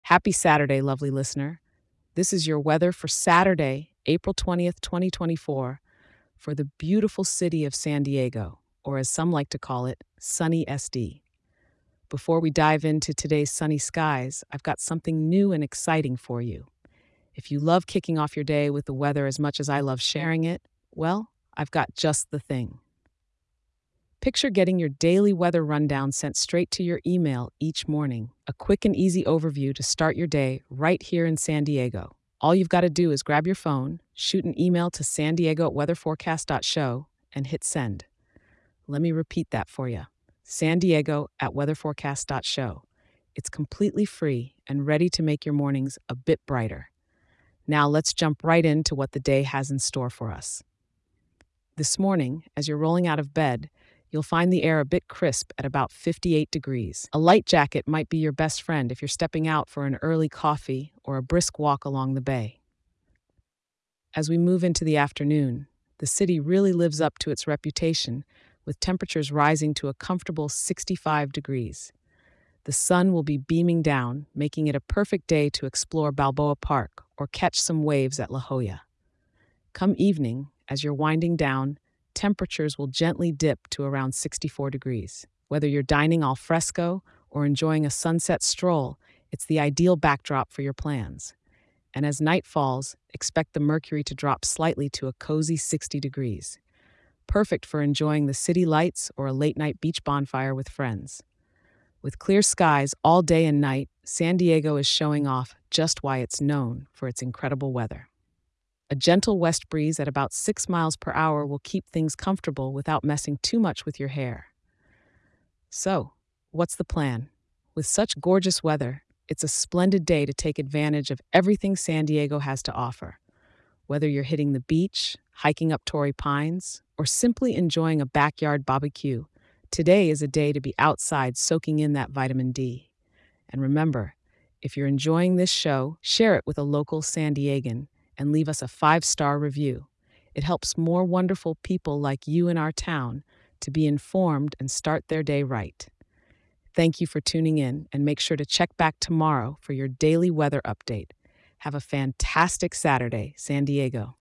Happy Saturday, lovely listener. This is your weather for Saturday, April 20th, 2024, for the beautiful city of San Diego, or as some like to call it, sunny SD. Before we dive into today's sunny skies, I've got something new and exciting for you. If you love kicking off your day with the weather as much as I love sharing it, well, I've got just the thing. Picture getting your daily weather rundown sent straight to your email each morning. A quick and easy overview to start your day right here in San Diego. All you've got to do is grab your phone, shoot an email to sandiego@weatherforecast.show, and hit send. Let me repeat that for you. sandiego@weatherforecast.show. It's completely free and ready to make your mornings a bit brighter. Now let's jump right into what the day has in store for us. This morning, as you're rolling out of bed, you'll find the air a bit crisp at about 58 degrees. A light jacket might be your best friend if you're stepping out for an early coffee or a brisk walk along the bay. As we move into the afternoon, the city really lives up to its reputation, with temperatures rising to a comfortable 65 degrees. The sun will be beaming down, making it a perfect day to explore Balboa Park or catch some waves at La Jolla. Come evening, as you're winding down, temperatures will gently dip to around 64 degrees. Whether you're dining al fresco or enjoying a sunset stroll, it's the ideal backdrop for your plans. And as night falls, expect the mercury to drop slightly to a cozy 60 degrees. Perfect for enjoying the city lights or a late-night beach bonfire with friends. With clear skies all day and night, San Diego is showing off just why it's known for its incredible weather. A gentle west breeze at about 6 miles per hour will keep things comfortable without messing too much with your hair. So, what's the plan? With such gorgeous weather, it's a splendid day to take advantage of everything San Diego has to offer. Whether you're hitting the beach, hiking up Torrey Pines, or simply enjoying a backyard barbecue, today is a day to be outside soaking in that vitamin D. And remember, if you're enjoying this show, share it with a local San Diegan and leave us a 5-star review. It helps more wonderful people like you in our town to be informed and start their day right. Thank you for tuning in, and make sure to check back tomorrow for your daily weather update. Have a fantastic Saturday, San Diego.